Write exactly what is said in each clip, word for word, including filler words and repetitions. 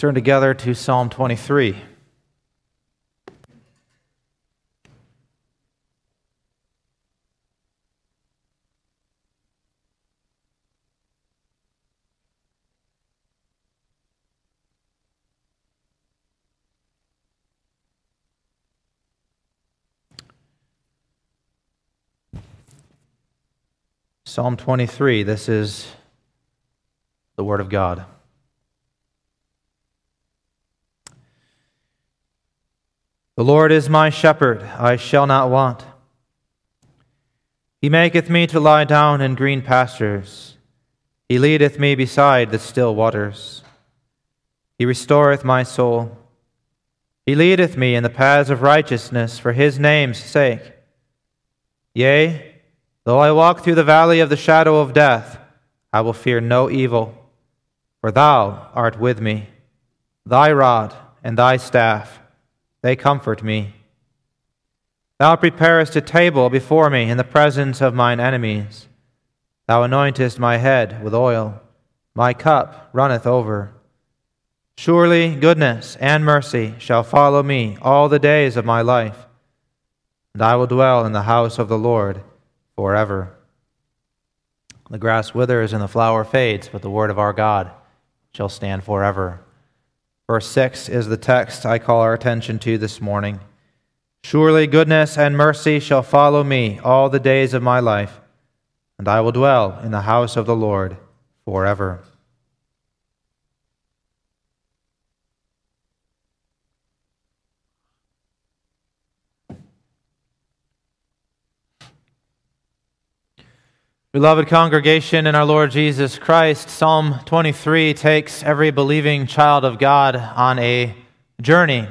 turn together to Psalm twenty-three. Psalm twenty-three, this is the Word of God. The Lord is my shepherd, I shall not want. He maketh me to lie down in green pastures. He leadeth me beside the still waters. He restoreth my soul. He leadeth me in the paths of righteousness for his name's sake. Yea, though I walk through the valley of the shadow of death, I will fear no evil, for thou art with me. Thy rod and thy staff, they comfort me. Thou preparest a table before me in the presence of mine enemies. Thou anointest my head with oil. My cup runneth over. Surely goodness and mercy shall follow me all the days of my life, and I will dwell in the house of the Lord forever. The grass withers and the flower fades, but the word of our God shall stand forever. Verse six is the text I call our attention to this morning. Surely goodness and mercy shall follow me all the days of my life, and I will dwell in the house of the Lord forever. Beloved congregation in our Lord Jesus Christ, Psalm twenty-three takes every believing child of God on a journey.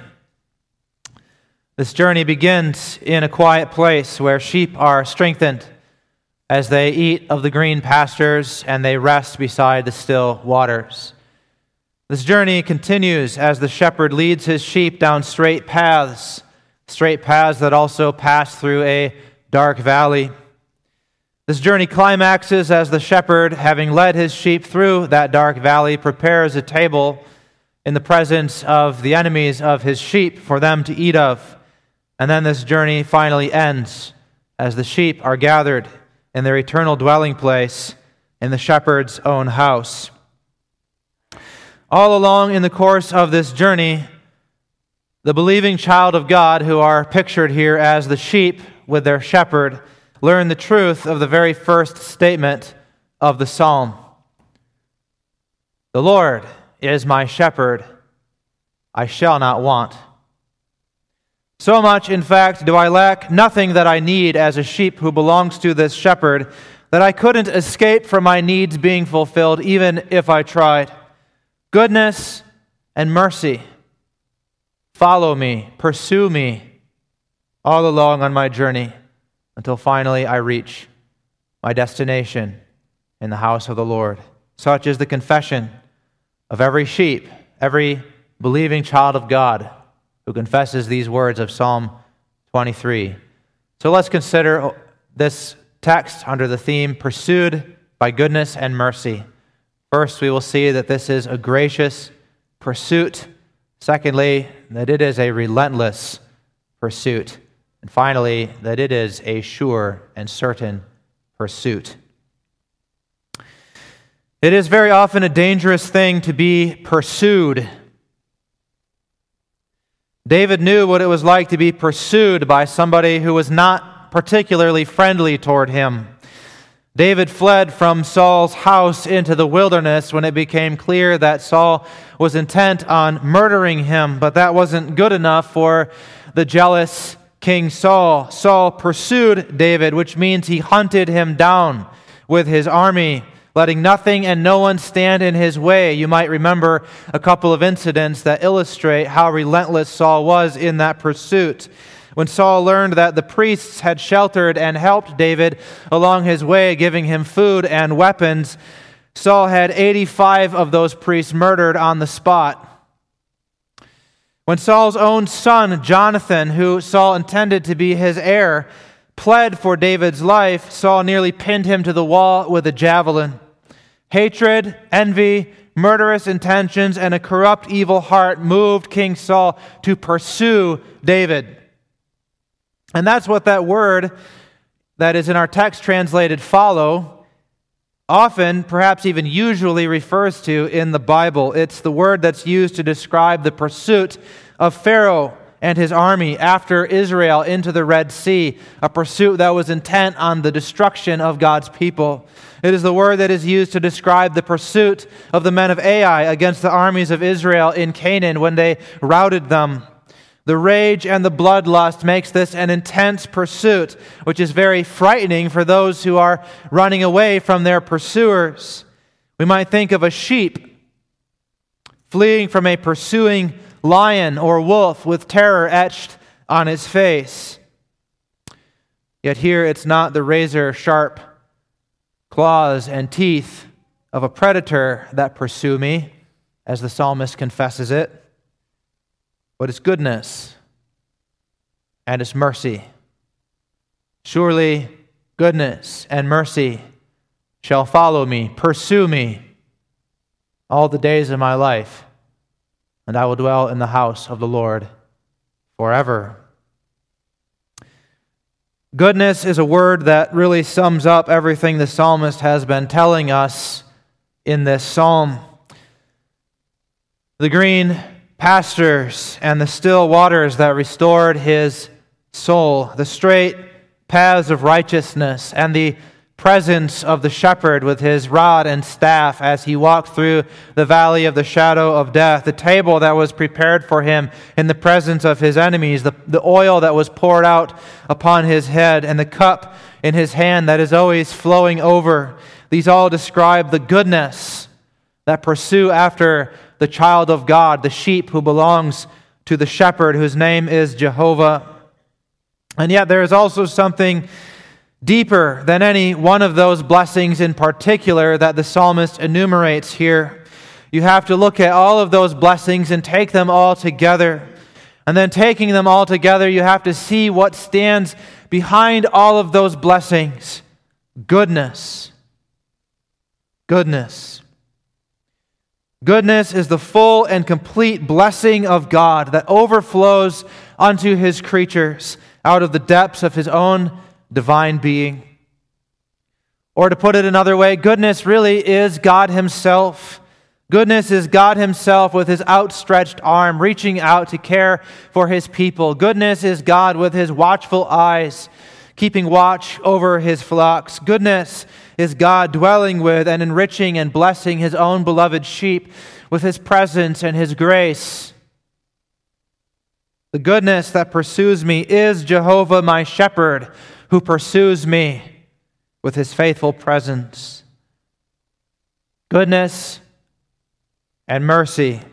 This journey begins in a quiet place where sheep are strengthened as they eat of the green pastures and they rest beside the still waters. This journey continues as the shepherd leads his sheep down straight paths, straight paths that also pass through a dark valley. This journey climaxes as the shepherd, having led his sheep through that dark valley, prepares a table in the presence of the enemies of his sheep for them to eat of. And then this journey finally ends as the sheep are gathered in their eternal dwelling place in the shepherd's own house. All along in the course of this journey, the believing child of God, who are pictured here as the sheep with their shepherd, learn the truth of the very first statement of the psalm. The Lord is my shepherd, I shall not want. So much, in fact, do I lack nothing that I need as a sheep who belongs to this shepherd, that I couldn't escape from my needs being fulfilled even if I tried. Goodness and mercy follow me, pursue me all along on my journey, until finally I reach my destination in the house of the Lord. Such is the confession of every sheep, every believing child of God who confesses these words of Psalm twenty-three. So let's consider this text under the theme, pursued by goodness and mercy. First, we will see that this is a gracious pursuit. Secondly, that it is a relentless pursuit. And finally, that it is a sure and certain pursuit. It is very often a dangerous thing to be pursued. David knew what it was like to be pursued by somebody who was not particularly friendly toward him. David fled from Saul's house into the wilderness when it became clear that Saul was intent on murdering him, but that wasn't good enough for the jealous King Saul. Saul pursued David, which means he hunted him down with his army, letting nothing and no one stand in his way. You might remember a couple of incidents that illustrate how relentless Saul was in that pursuit. When Saul learned that the priests had sheltered and helped David along his way, giving him food and weapons, Saul had eighty-five of those priests murdered on the spot. When Saul's own son, Jonathan, who Saul intended to be his heir, pled for David's life, Saul nearly pinned him to the wall with a javelin. Hatred, envy, murderous intentions and a corrupt, evil heart moved King Saul to pursue David. And that's what that word that is in our text translated follow often, perhaps even usually, refers to in the Bible. It's the word that's used to describe the pursuit of Pharaoh and his army after Israel into the Red Sea, a pursuit that was intent on the destruction of God's people. It is the word that is used to describe the pursuit of the men of Ai against the armies of Israel in Canaan when they routed them. The rage and the bloodlust makes this an intense pursuit, which is very frightening for those who are running away from their pursuers. We might think of a sheep fleeing from a pursuing lion or wolf with terror etched on his face. Yet here it's not the razor-sharp claws and teeth of a predator that pursue me, as the psalmist confesses it, but it's goodness and it's mercy. Surely goodness and mercy shall follow me, pursue me all the days of my life, and I will dwell in the house of the Lord forever. Goodness is a word that really sums up everything the psalmist has been telling us in this psalm. The green pastures and the still waters that restored his soul, the straight paths of righteousness, and the presence of the shepherd with his rod and staff as he walked through the valley of the shadow of death, the table that was prepared for him in the presence of his enemies, the, the oil that was poured out upon his head, and the cup in his hand that is always flowing over. These all describe the goodness that pursue after the child of God, the sheep who belongs to the shepherd whose name is Jehovah. And yet there is also something deeper than any one of those blessings in particular that the psalmist enumerates here. You have to look at all of those blessings and take them all together. And then taking them all together, you have to see what stands behind all of those blessings. Goodness. Goodness. Goodness is the full and complete blessing of God that overflows unto his creatures out of the depths of his own divine being. Or to put it another way, goodness really is God himself. Goodness is God himself with his outstretched arm reaching out to care for his people. Goodness is God with his watchful eyes keeping watch over his flocks. Goodness is God dwelling with and enriching and blessing his own beloved sheep with his presence and his grace. The goodness that pursues me is Jehovah my shepherd, who pursues me with his faithful presence. Goodness and mercy.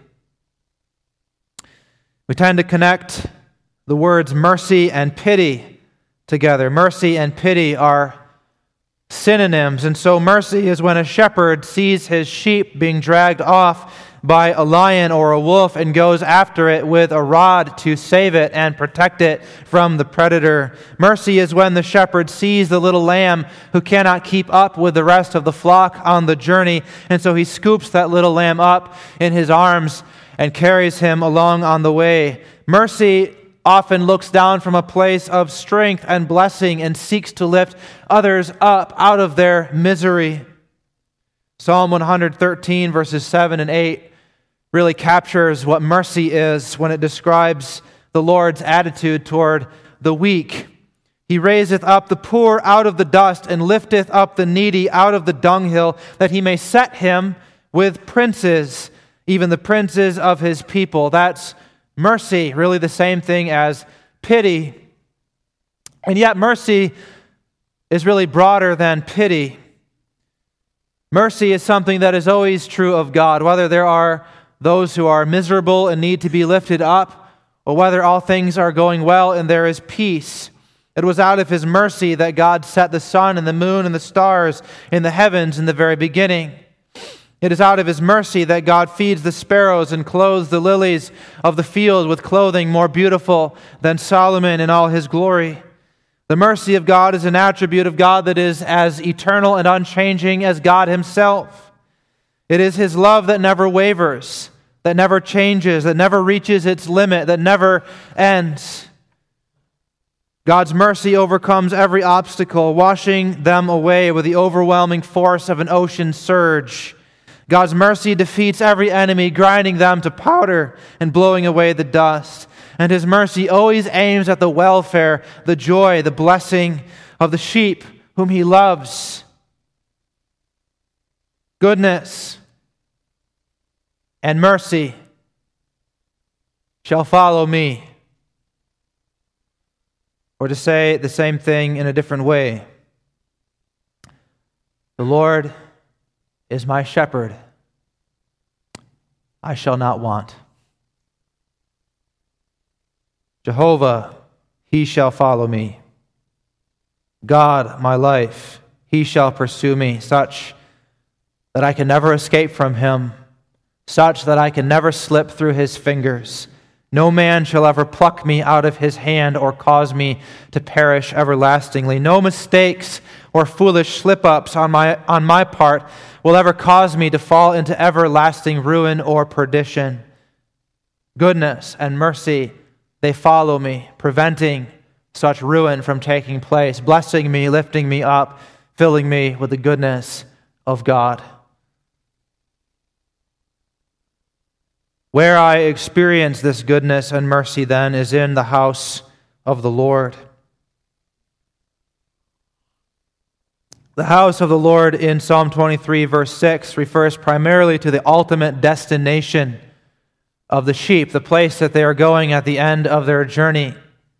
We tend to connect the words mercy and pity together. Mercy and pity are synonyms, and so mercy is when a shepherd sees his sheep being dragged off by a lion or a wolf and goes after it with a rod to save it and protect it from the predator. Mercy is when the shepherd sees the little lamb who cannot keep up with the rest of the flock on the journey, and so he scoops that little lamb up in his arms and carries him along on the way. Mercy often looks down from a place of strength and blessing and seeks to lift others up out of their misery. Psalm one thirteen, verses seven and eight really captures what mercy is when it describes the Lord's attitude toward the weak. He raiseth up the poor out of the dust and lifteth up the needy out of the dunghill, that he may set him with princes, even the princes of his people. That's mercy, really the same thing as pity. And yet mercy is really broader than pity. Mercy is something that is always true of God, whether there are those who are miserable and need to be lifted up, or whether all things are going well and there is peace. It was out of his mercy that God set the sun and the moon and the stars in the heavens in the very beginning. It is out of his mercy that God feeds the sparrows and clothes the lilies of the field with clothing more beautiful than Solomon in all his glory. The mercy of God is an attribute of God that is as eternal and unchanging as God himself. It is His love that never wavers, that never changes, that never reaches its limit, that never ends. God's mercy overcomes every obstacle, washing them away with the overwhelming force of an ocean surge. God's mercy defeats every enemy, grinding them to powder and blowing away the dust. And His mercy always aims at the welfare, the joy, the blessing of the sheep whom He loves. Goodness and mercy shall follow me. Or to say the same thing in a different way, the Lord is my shepherd, I shall not want. Jehovah, He shall follow me. God, my life, He shall pursue me, such that I can never escape from Him, such that I can never slip through His fingers. No man shall ever pluck me out of His hand or cause me to perish everlastingly. No mistakes or foolish slip-ups on my, on my part will ever cause me to fall into everlasting ruin or perdition. Goodness and mercy, they follow me, preventing such ruin from taking place, blessing me, lifting me up, filling me with the goodness of God. Where I experience this goodness and mercy then is in the house of the Lord. The house of the Lord in Psalm twenty-three, verse six, refers primarily to the ultimate destination of the sheep, the place that they are going at the end of their journey.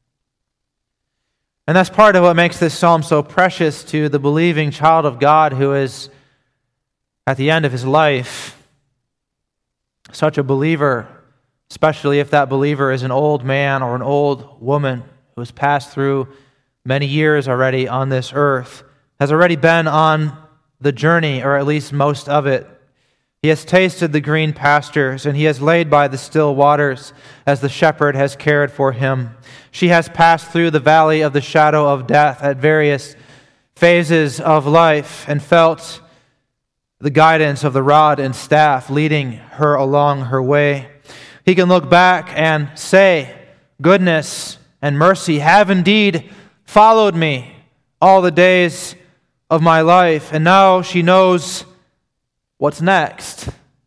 And that's part of what makes this psalm so precious to the believing child of God who is at the end of his life. Such a believer, especially if that believer is an old man or an old woman who has passed through many years already on this earth, has already been on the journey, or at least most of it. He has tasted the green pastures, and he has laid by the still waters as the shepherd has cared for him. She has passed through the valley of the shadow of death at various phases of life and felt the guidance of the rod and staff leading her along her way. He can look back and say, goodness and mercy have indeed followed me all the days of my life. And now she knows what's next.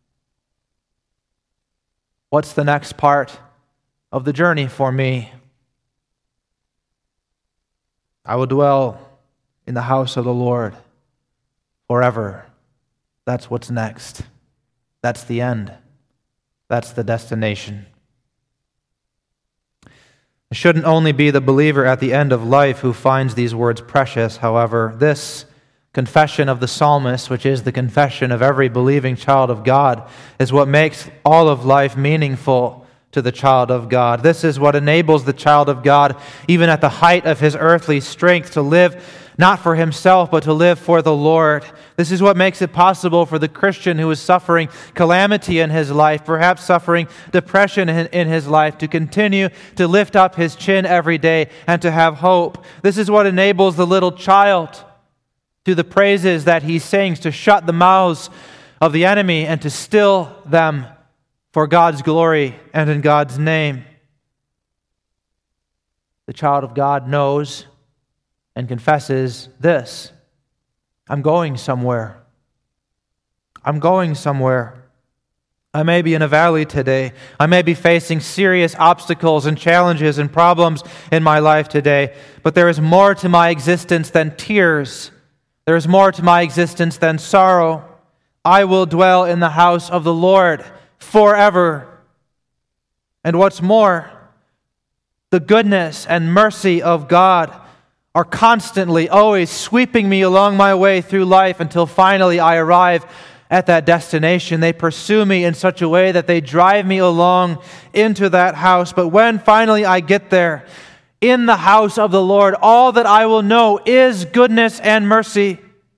What's the next part of the journey for me? I will dwell in the house of the Lord forever. That's what's next. That's the end. That's the destination. It shouldn't only be the believer at the end of life who finds these words precious, however. This confession of the psalmist, which is the confession of every believing child of God, is what makes all of life meaningful to the child of God. This is what enables the child of God, even at the height of his earthly strength, to live not for himself, but to live for the Lord. This is what makes it possible for the Christian who is suffering calamity in his life, perhaps suffering depression in, in his life, to continue to lift up his chin every day and to have hope. This is what enables the little child to the praises that he sings, to shut the mouths of the enemy and to still them for God's glory and in God's name. The child of God knows and confesses this: I'm going somewhere. I'm going somewhere. I may be in a valley today. I may be facing serious obstacles and challenges and problems in my life today, but there is more to my existence than tears. There is more to my existence than sorrow. I will dwell in the house of the Lord forever. And what's more, the goodness and mercy of God are constantly, always sweeping me along my way through life until finally I arrive at that destination. They pursue me in such a way that they drive me along into that house. But when finally I get there, in the house of the Lord, all that I will know is goodness and mercy.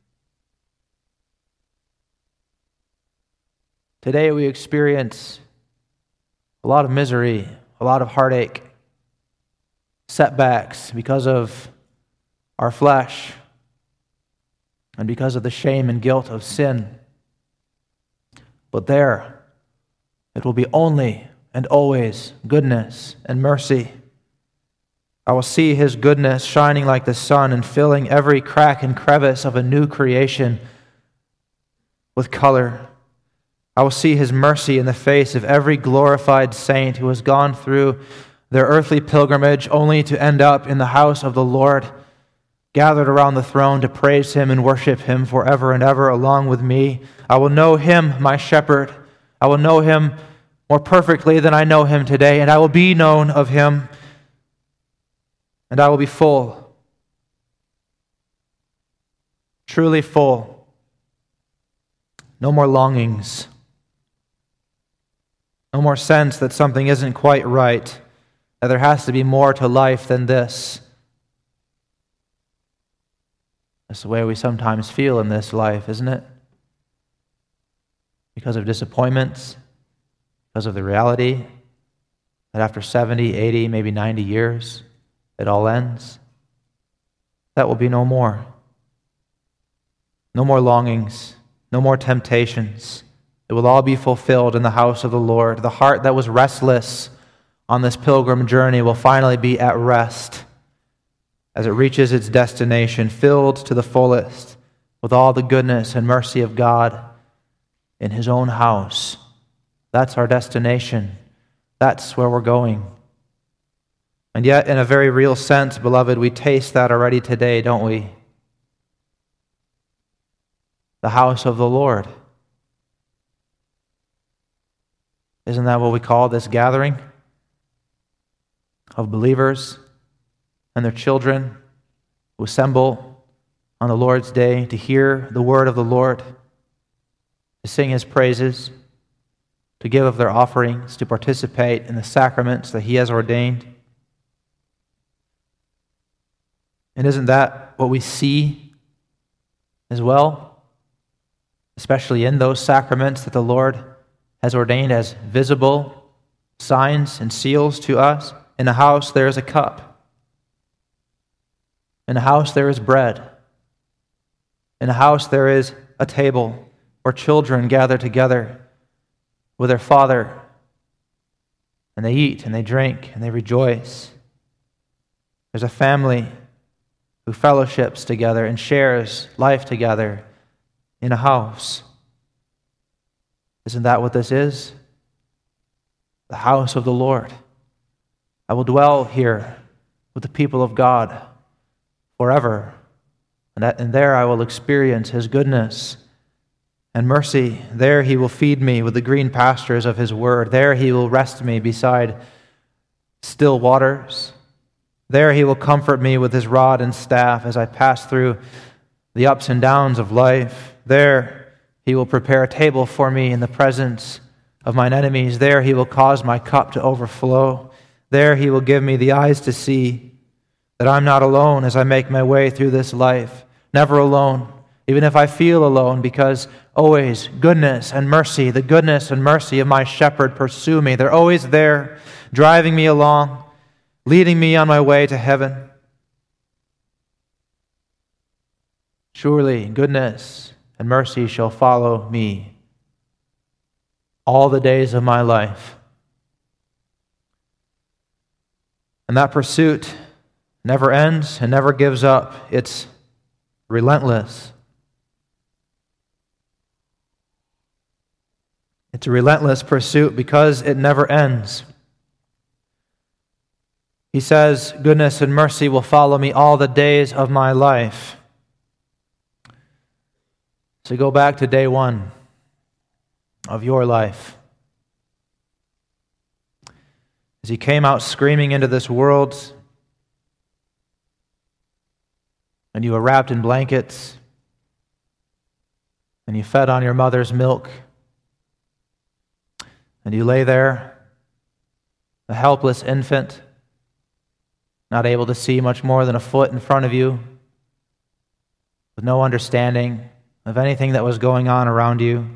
Today we experience a lot of misery, a lot of heartache, setbacks because of our flesh and because of the shame and guilt of sin. But there, it will be only and always goodness and mercy. I will see His goodness shining like the sun and filling every crack and crevice of a new creation with color. I will see His mercy in the face of every glorified saint who has gone through their earthly pilgrimage only to end up in the house of the Lord, gathered around the throne to praise Him and worship Him forever and ever along with me. I will know Him, my shepherd. I will know Him more perfectly than I know Him today, and I will be known of Him, and I will be full, truly full. No more longings. No more sense that something isn't quite right, that there has to be more to life than this. That's the way we sometimes feel in this life, isn't it? Because of disappointments, because of the reality that after seventy, eighty, maybe ninety years, it all ends. That will be no more. No more longings, no more temptations. It will all be fulfilled in the house of the Lord. The heart that was restless on this pilgrim journey will finally be at rest as it reaches its destination, filled to the fullest with all the goodness and mercy of God in His own house. That's our destination. That's where we're going. And yet, in a very real sense, beloved, we taste that already today, don't we? The house of the Lord. Isn't that what we call this gathering of believers and their children who assemble on the Lord's day to hear the word of the Lord, to sing His praises, to give of their offerings, to participate in the sacraments that He has ordained? And isn't that what we see as well? Especially in those sacraments that the Lord has ordained as visible signs and seals to us. In a house there is a cup. In a house there is bread. In a house there is a table where children gather together with their Father, and they eat and they drink and they rejoice. There's a family who fellowships together and shares life together in a house. Isn't that what this is? The house of the Lord. I will dwell here with the people of God forever, and, that, and there I will experience His goodness and mercy. There He will feed me with the green pastures of His word. There He will rest me beside still waters. There He will comfort me with His rod and staff as I pass through the ups and downs of life. There He will prepare a table for me in the presence of mine enemies. There He will cause my cup to overflow. There He will give me the eyes to see that I'm not alone as I make my way through this life. Never alone, even if I feel alone, because always goodness and mercy, the goodness and mercy of my shepherd pursue me. They're always there, driving me along, leading me on my way to heaven. Surely goodness and mercy shall follow me all the days of my life. And that pursuit never ends and never gives up. It's relentless. It's a relentless pursuit because it never ends. He says, goodness and mercy will follow me all the days of my life. So go back to day one of your life. As you came out screaming into this world, and you were wrapped in blankets, and you fed on your mother's milk, and you lay there, a helpless infant, not able to see much more than a foot in front of you, with no understanding of anything that was going on around you.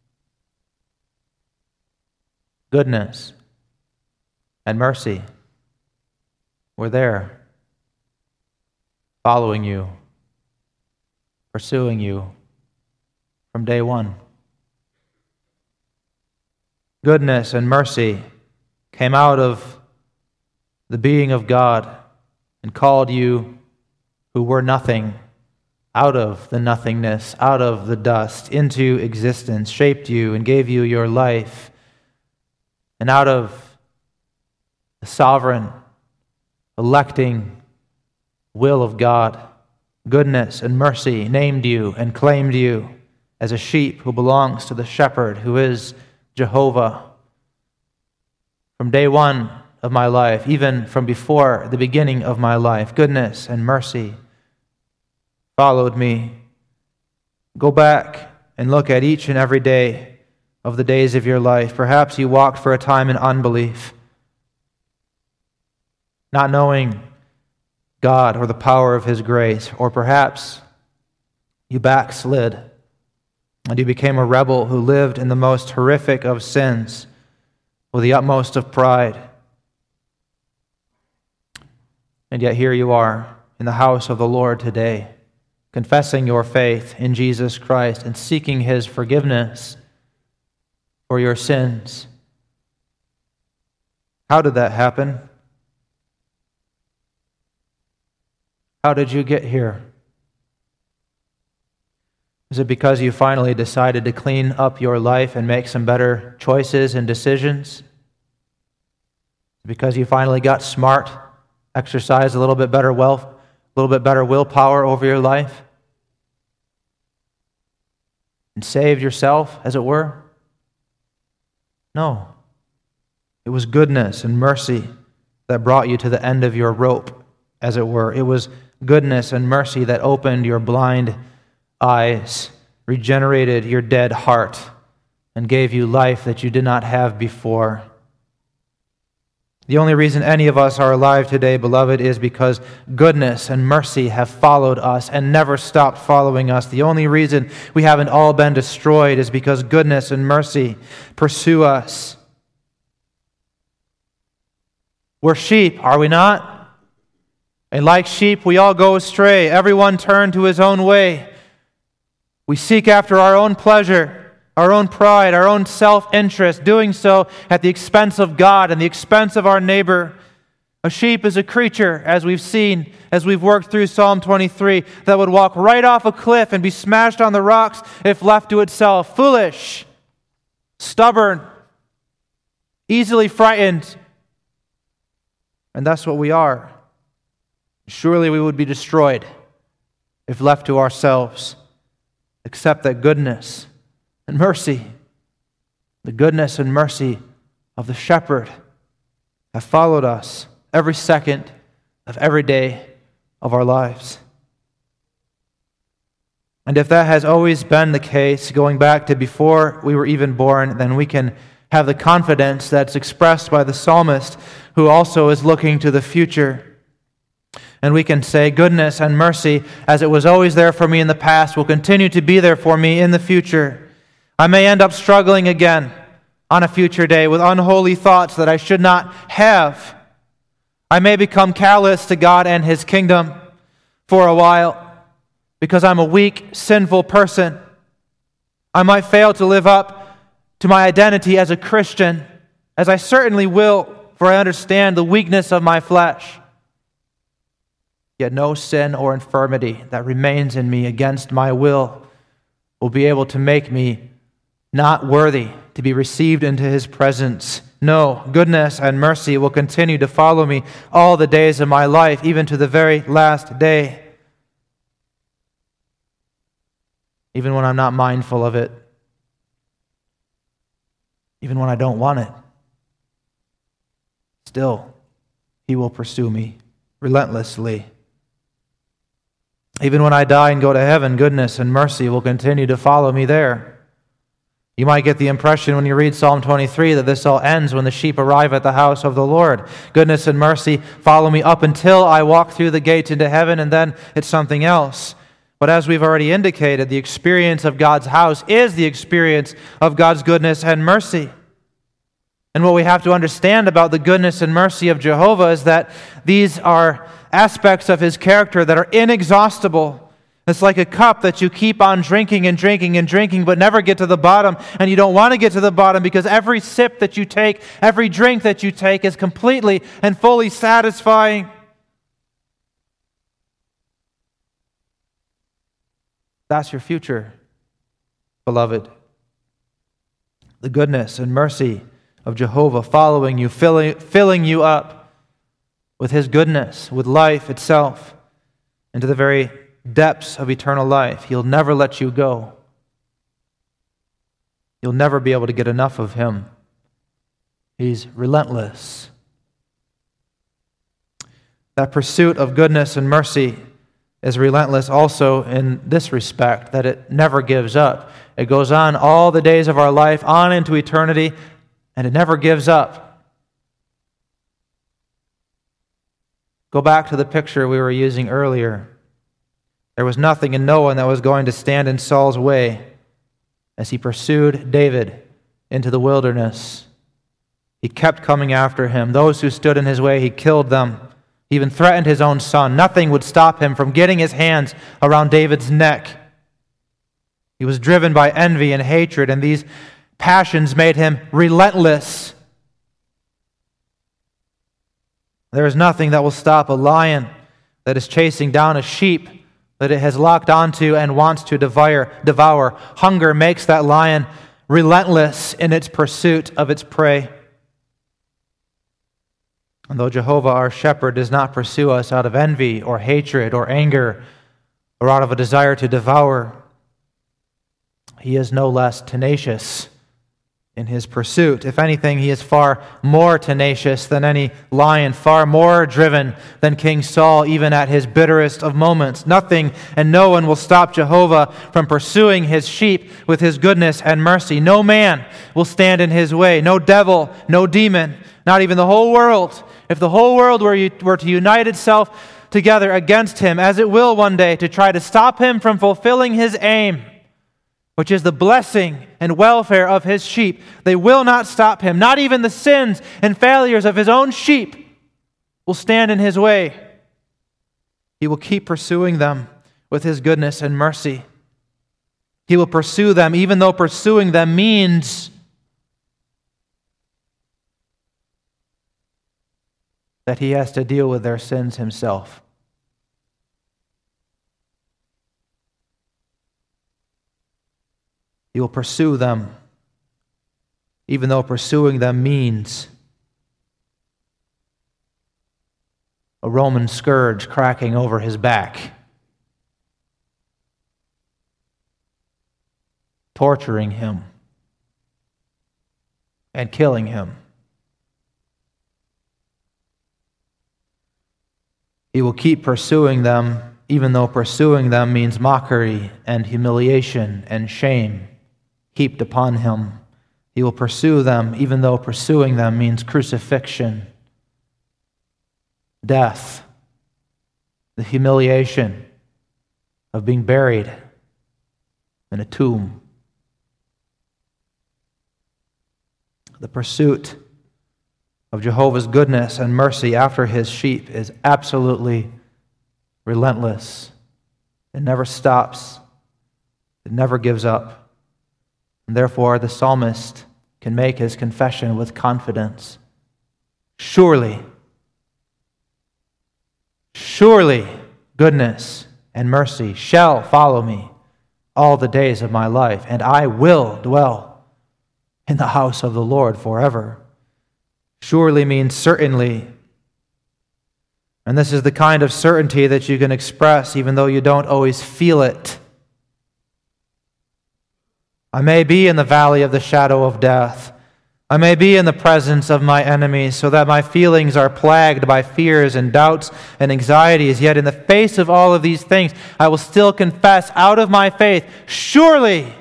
Goodness and mercy were there, following you, pursuing you from day one. goodness and mercy came out of the being of God and called you who were nothing out of the nothingness, out of the dust, into existence, shaped you and gave you your life. And out of the sovereign, electing will of God, goodness and mercy named you and claimed you as a sheep who belongs to the shepherd, who is Jehovah. From day one of my life, even from before the beginning of my life, goodness and mercy followed me. Go back and look at each and every day of the days of your life. Perhaps you walked for a time in unbelief, not knowing God or the power of His grace, or perhaps you backslid and you became a rebel who lived in the most horrific of sins with the utmost of pride. And yet here you are in the house of the Lord today, confessing your faith in Jesus Christ and seeking His forgiveness for your sins. How did that happen? How did you get here? Is it because you finally decided to clean up your life and make some better choices and decisions? Because you finally got smart, exercised a little bit better wealth, a little bit better willpower over your life, and saved yourself, as it were? No. It was goodness and mercy that brought you to the end of your rope, as it were. It was goodness and mercy that opened your blind eyes, regenerated your dead heart, and gave you life that you did not have before. The only reason any of us are alive today, beloved, is because goodness and mercy have followed us and never stopped following us. The only reason we haven't all been destroyed is because goodness and mercy pursue us. We're sheep, are we not? And like sheep, we all go astray. Everyone turned to his own way. We seek after our own pleasure, our own pride, our own self-interest, doing so at the expense of God and the expense of our neighbor. A sheep is a creature, as we've seen, as we've worked through Psalm twenty-three, that would walk right off a cliff and be smashed on the rocks if left to itself. Foolish, stubborn, easily frightened. And that's what we are. Surely we would be destroyed if left to ourselves, except that goodness and mercy, the goodness and mercy of the shepherd, have followed us every second of every day of our lives. And if that has always been the case, going back to before we were even born, then we can have the confidence that's expressed by the psalmist, who also is looking to the future. And we can say, goodness and mercy, as it was always there for me in the past, will continue to be there for me in the future. I may end up struggling again on a future day with unholy thoughts that I should not have. I may become callous to God and His kingdom for a while because I'm a weak, sinful person. I might fail to live up to my identity as a Christian, as I certainly will, for I understand the weakness of my flesh. Yet no sin or infirmity that remains in me against my will will be able to make me not worthy to be received into His presence. No, goodness and mercy will continue to follow me all the days of my life, even to the very last day. Even when I'm not mindful of it. Even when I don't want it. Still, He will pursue me relentlessly. Even when I die and go to heaven, goodness and mercy will continue to follow me there. You might get the impression when you read Psalm twenty-three that this all ends when the sheep arrive at the house of the Lord. Goodness and mercy follow me up until I walk through the gates into heaven, and then it's something else. But as we've already indicated, the experience of God's house is the experience of God's goodness and mercy. And what we have to understand about the goodness and mercy of Jehovah is that these are aspects of His character that are inexhaustible. It's like a cup that you keep on drinking and drinking and drinking, but never get to the bottom. And you don't want to get to the bottom because every sip that you take, every drink that you take is completely and fully satisfying. That's your future, beloved. The goodness and mercy of Jehovah following you, filling, filling you up with His goodness, with life itself, into the very depths of eternal life. He'll never let you go. You'll never be able to get enough of Him. He's relentless. That pursuit of goodness and mercy is relentless also in this respect, that it never gives up. It goes on all the days of our life, on into eternity, and it never gives up. Go back to the picture we were using earlier. There was nothing and no one that was going to stand in Saul's way as he pursued David into the wilderness. He kept coming after him. Those who stood in his way, he killed them. He even threatened his own son. Nothing would stop him from getting his hands around David's neck. He was driven by envy and hatred, and these passions made him relentless. There is nothing that will stop a lion that is chasing down a sheep that it has locked onto and wants to devour. devour. Hunger makes that lion relentless in its pursuit of its prey. And though Jehovah our shepherd does not pursue us out of envy or hatred or anger or out of a desire to devour, He is no less tenacious in His pursuit. If anything, He is far more tenacious than any lion, far more driven than King Saul, even at his bitterest of moments. Nothing and no one will stop Jehovah from pursuing His sheep with His goodness and mercy. No man will stand in His way. No devil, no demon, not even the whole world. If the whole world were, were to unite itself together against Him, as it will one day, to try to stop Him from fulfilling His aim, which is the blessing and welfare of His sheep, they will not stop Him. Not even the sins and failures of His own sheep will stand in His way. He will keep pursuing them with His goodness and mercy. He will pursue them even though pursuing them means that He has to deal with their sins Himself. He will pursue them, even though pursuing them means a Roman scourge cracking over His back, torturing Him, and killing Him. He will keep pursuing them, even though pursuing them means mockery and humiliation and shame heaped upon Him. He will pursue them, even though pursuing them means crucifixion, death, the humiliation of being buried in a tomb. The pursuit of Jehovah's goodness and mercy after His sheep is absolutely relentless. It never stops. It never gives up. And therefore, the psalmist can make his confession with confidence. Surely, surely goodness and mercy shall follow me all the days of my life, and I will dwell in the house of the Lord forever. Surely means certainly. And this is the kind of certainty that you can express even though you don't always feel it. I may be in the valley of the shadow of death. I may be in the presence of my enemies, so that my feelings are plagued by fears and doubts and anxieties. Yet in the face of all of these things, I will still confess out of my faith, surely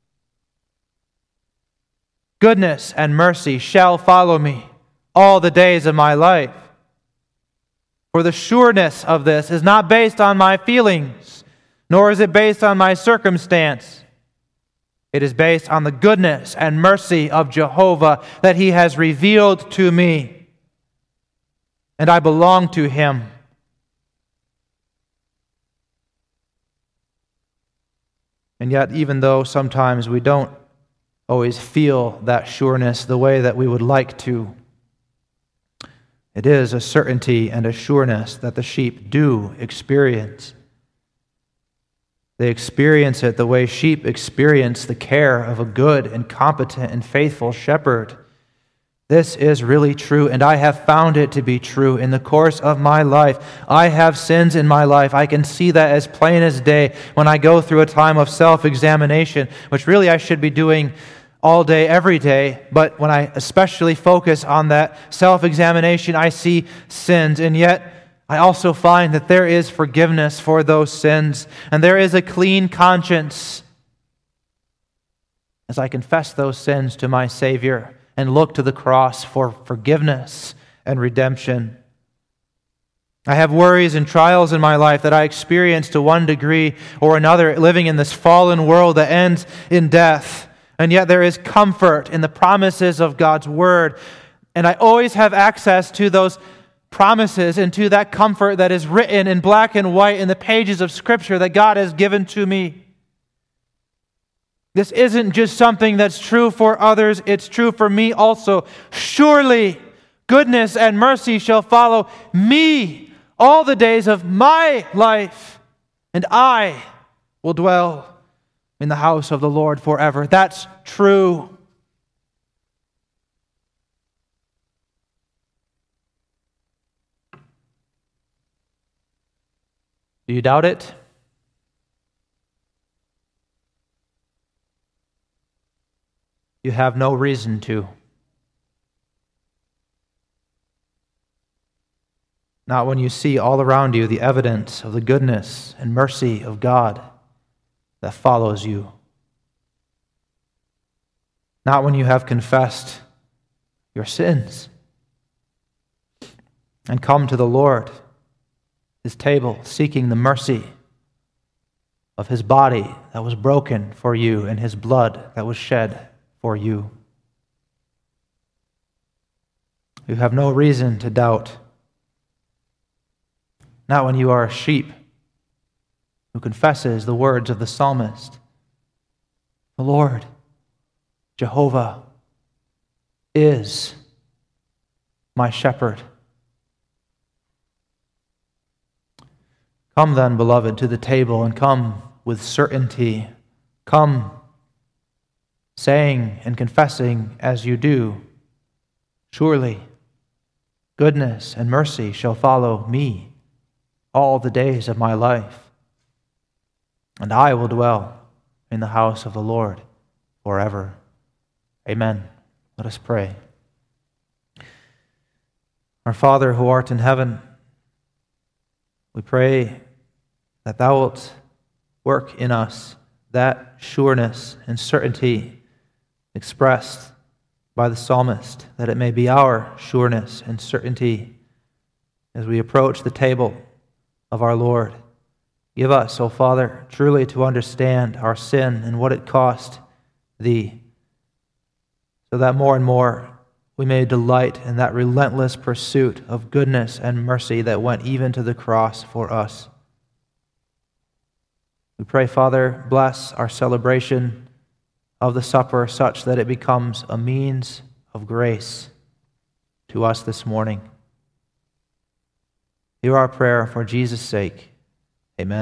goodness and mercy shall follow me all the days of my life. For the sureness of this is not based on my feelings, nor is it based on my circumstance. It is based on the goodness and mercy of Jehovah that He has revealed to me. And I belong to Him. And yet, even though sometimes we don't always feel that sureness the way that we would like to, it is a certainty and a sureness that the sheep do experience. They experience it the way sheep experience the care of a good and competent and faithful shepherd. This is really true, and I have found it to be true in the course of my life. I have sins in my life. I can see that as plain as day when I go through a time of self-examination, which really I should be doing all day, every day, but when I especially focus on that self-examination, I see sins, and yet I also find that there is forgiveness for those sins, and there is a clean conscience as I confess those sins to my Savior and look to the cross for forgiveness and redemption. I have worries and trials in my life that I experience to one degree or another, living in this fallen world that ends in death. And yet there is comfort in the promises of God's Word. And I always have access to those promises and to that comfort that is written in black and white in the pages of Scripture that God has given to me. This isn't just something that's true for others, it's true for me also. Surely goodness and mercy shall follow me all the days of my life, and I will dwell in the house of the Lord forever. That's true. Do you doubt it? You have no reason to. Not when you see all around you the evidence of the goodness and mercy of God that follows you. Not when you have confessed your sins and come to the Lord, His table, seeking the mercy of His body that was broken for you and His blood that was shed for you. You have no reason to doubt. Not when you are a sheep who confesses the words of the psalmist. The Lord, Jehovah, is my shepherd. Come then, beloved, to the table, and come with certainty. Come saying and confessing as you do, surely goodness and mercy shall follow me all the days of my life, and I will dwell in the house of the Lord forever. Amen. Let us pray. Our Father who art in heaven, we pray that Thou wilt work in us that sureness and certainty expressed by the psalmist, that it may be our sureness and certainty as we approach the table of our Lord. Give us, O Father, truly to understand our sin and what it cost Thee, so that more and more we may delight in that relentless pursuit of goodness and mercy that went even to the cross for us. We pray, Father, bless our celebration of the supper such that it becomes a means of grace to us this morning. Hear our prayer for Jesus' sake.